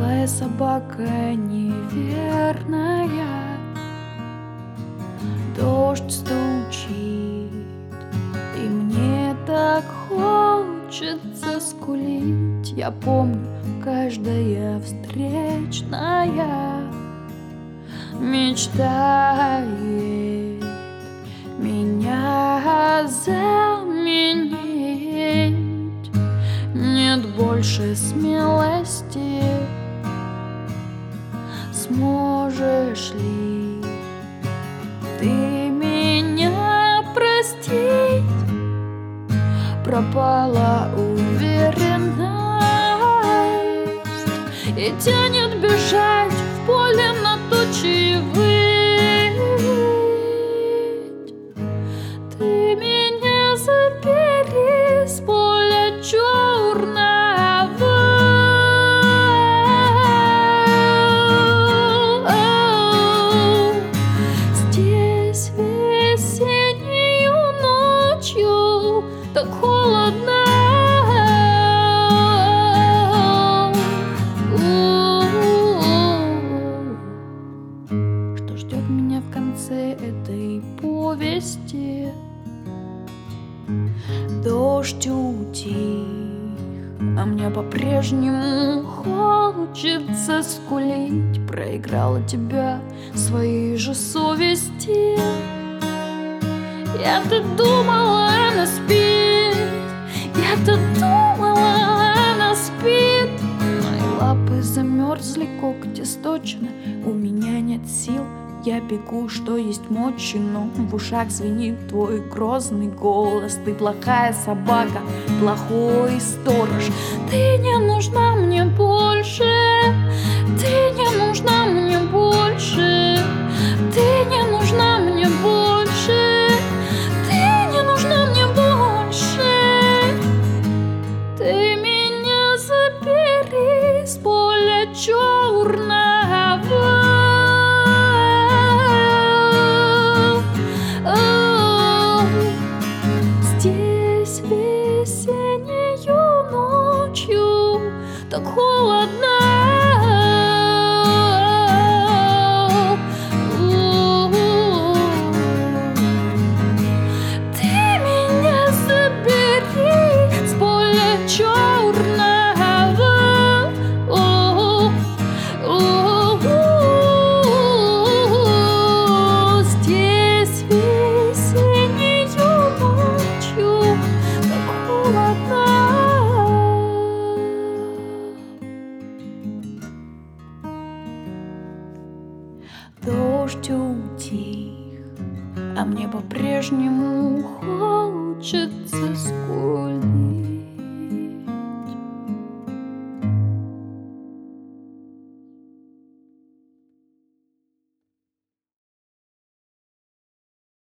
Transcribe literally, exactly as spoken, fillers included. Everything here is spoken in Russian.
плохая собака неверная. Дождь стучит, и мне так хочется скулить. Я помню, каждая встречная мечтает меня заменить. Нет больше смелости. Сможешь ли ты меня простить? Пропала уверенность и тянет бежать в поле на тучи выть. Ты меня забери с поля черного. Здесь весеннюю ночью так холодно. Что ждет меня в конце этой повести? Дождь утих, а мне по-прежнему хочется скулить. Проиграла тебя своей же совести. Я-то думала, она спит, я-то думала, она спит. Мои лапы замерзли, когти сточены, у меня нет сил. Я бегу, что есть мочи, но в ушах звенит твой грозный голос. Ты плохая собака, плохой сторож. Ты не нужна мне больше, ты не нужна мне больше, ты не нужна мне больше, ты не нужна мне больше. Ты меня забери с поля черного. Здесь весеннюю ночью так холодно. Ты меня забери с поля черного. Здесь весеннюю ночью так холодно. Дождь утих, а мне по-прежнему хочется